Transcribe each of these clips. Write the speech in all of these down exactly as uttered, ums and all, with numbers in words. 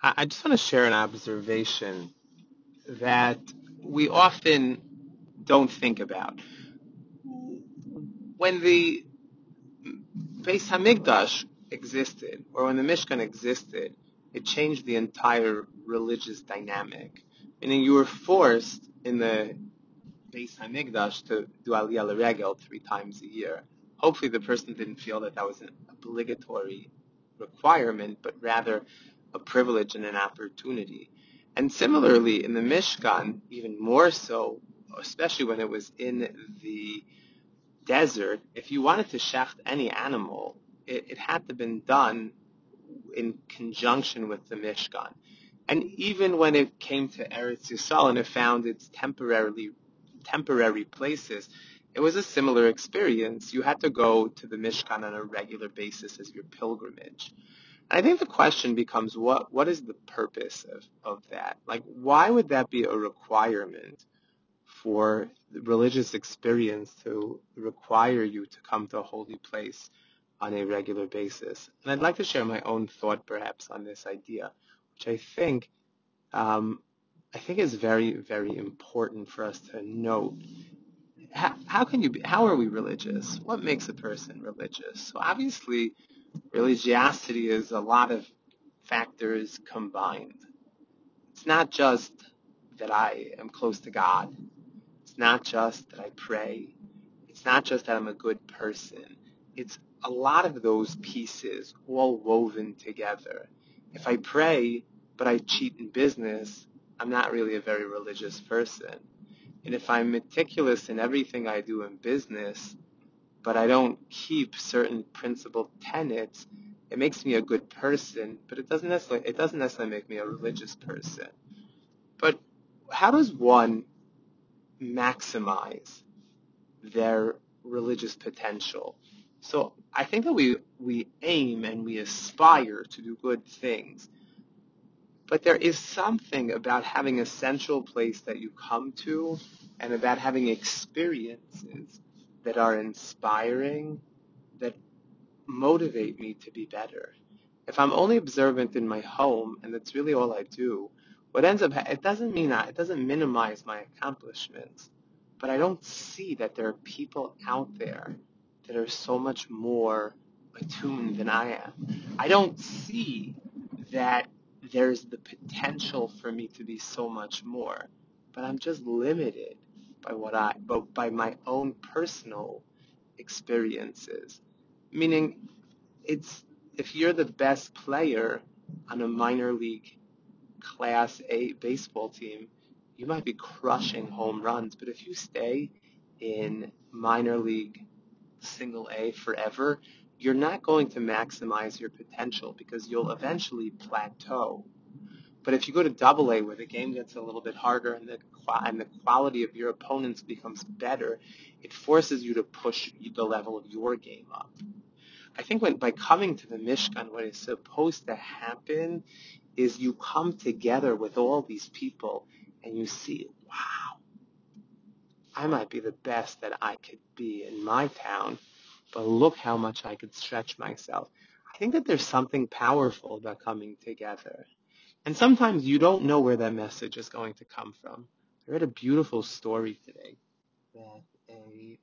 I I just want to share an observation that we often don't think about. When the Beis Hamikdash existed, or when the Mishkan existed, it changed the entire religious dynamic. Meaning you were forced in the Beis Hamikdash to do Aliyah L'Regel three times a year. Hopefully the person didn't feel that that was an obligatory requirement, but rather a privilege and an opportunity. And similarly, in the Mishkan, even more so, especially when it was in the desert, if you wanted to shecht any animal, it, it had to have been done in conjunction with the Mishkan. And even when it came to Eretz Yisrael and it found its temporarily temporary places, it was a similar experience. You had to go to the Mishkan on a regular basis as your pilgrimage. And I think the question becomes, what what is the purpose of, of that? Like, why would that be a requirement for the religious experience to require you to come to a holy place on a regular basis? And I'd like to share my own thought perhaps on this idea, which I think um, I think is very, very important for us to note. How, how can you be, how are we religious? What makes a person religious? So obviously, religiosity is a lot of factors combined. It's not just that I am close to God. It's not just that I pray. It's not just that I'm a good person. It's a lot of those pieces all woven together. If I pray, but I cheat in business, I'm not really a very religious person. And if I'm meticulous in everything I do in business, but I don't keep certain principled tenets, it makes me a good person, but it doesn't necessarily it doesn't necessarily make me a religious person. But how does one maximize their religious potential? So I think that we we aim and we aspire to do good things, but there is something about having a central place that you come to and about having experiences that are inspiring, that motivate me to be better. If I'm only observant in my home and that's really all I do, what ends up, it doesn't mean that, it doesn't minimize my accomplishments, but I don't see that there are people out there that are so much more attuned than I am. I don't see that there's the potential for me to be so much more, but I'm just limited by what I, but by my own personal experiences. Meaning, it's if you're the best player on a minor league Class A baseball team, you might be crushing home runs. But if you stay in minor league single A forever, you're not going to maximize your potential because you'll eventually plateau. But if you go to double A where the game gets a little bit harder and the and the quality of your opponents becomes better, it forces you to push the level of your game up. I think when by coming to the Mishkan, what is supposed to happen is you come together with all these people and you see, wow, I might be the best that I could be in my town, but look how much I could stretch myself. I think that there's something powerful about coming together. And sometimes you don't know where that message is going to come from. I read a beautiful story today that a,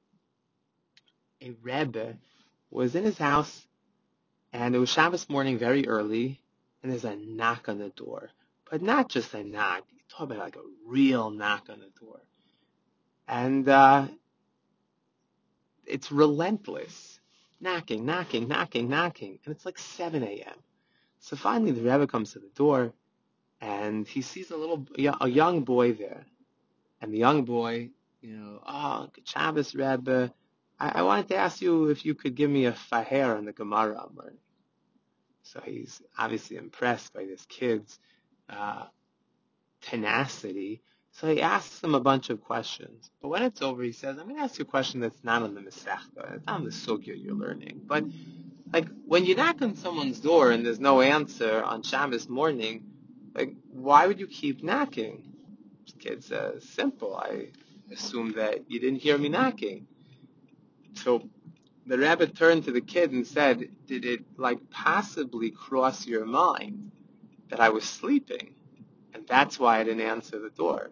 a Rebbe was in his house. And it was Shabbos morning very early, and there's a knock on the door. But not just a knock. You talk about like a real knock on the door. And uh, it's relentless. Knocking, knocking, knocking, knocking. And it's like seven a.m. So finally the Rebbe comes to the door, and he sees a little, a young boy there. And the young boy, you know, oh, good Shabbos, Rebbe. I, I wanted to ask you if you could give me a faher on the Gemara I'm learning. So he's obviously impressed by this kid's uh, tenacity. So he asks him a bunch of questions. But when it's over, he says, I'm going to ask you a question that's not on the Masechta. It's not on the Sugya you're learning. But like when you knock on someone's door and there's no answer on Shabbos morning, like why would you keep knocking? This kid says, simple. I assume that you didn't hear me knocking. So the rabbi turned to the kid and said, did it like possibly cross your mind that I was sleeping, and that's why I didn't answer the door.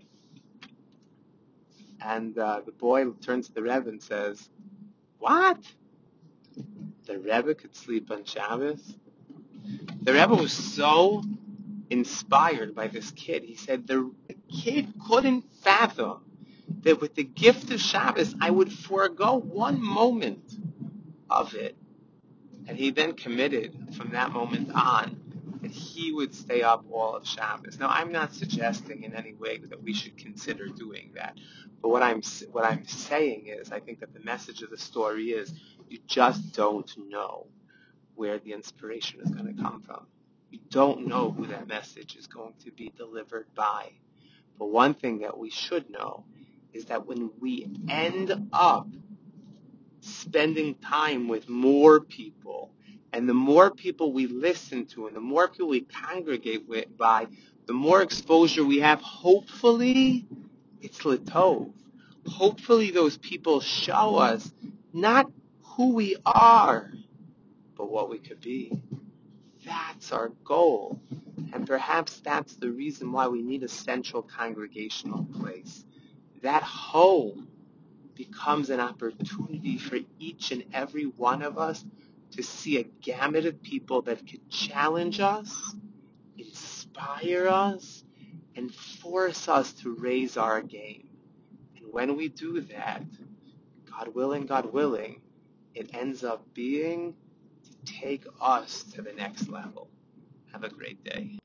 And uh, the boy turns to the Rebbe and says, what? The Rebbe could sleep on Shabbos? The Rebbe was so inspired by this kid. He said the kid couldn't fathom that with the gift of Shabbos, I would forego one moment of it. And he then committed from that moment on that he would stay up all of Shabbos. Now, I'm not suggesting in any way that we should consider doing that. But what I'm what I'm saying is, I think that the message of the story is, you just don't know where the inspiration is going to come from. You don't know who that message is going to be delivered by. But one thing that we should know is that when we end up spending time with more people, and the more people we listen to, and the more people we congregate with by, the more exposure we have, hopefully, it's Latov. Hopefully those people show us not who we are, but what we could be. That's our goal. And perhaps that's the reason why we need a central congregational place. That home becomes an opportunity for each and every one of us to see a gamut of people that could challenge us, inspire us, and force us to raise our game. And when we do that, God willing, God willing, it ends up being to take us to the next level. Have a great day.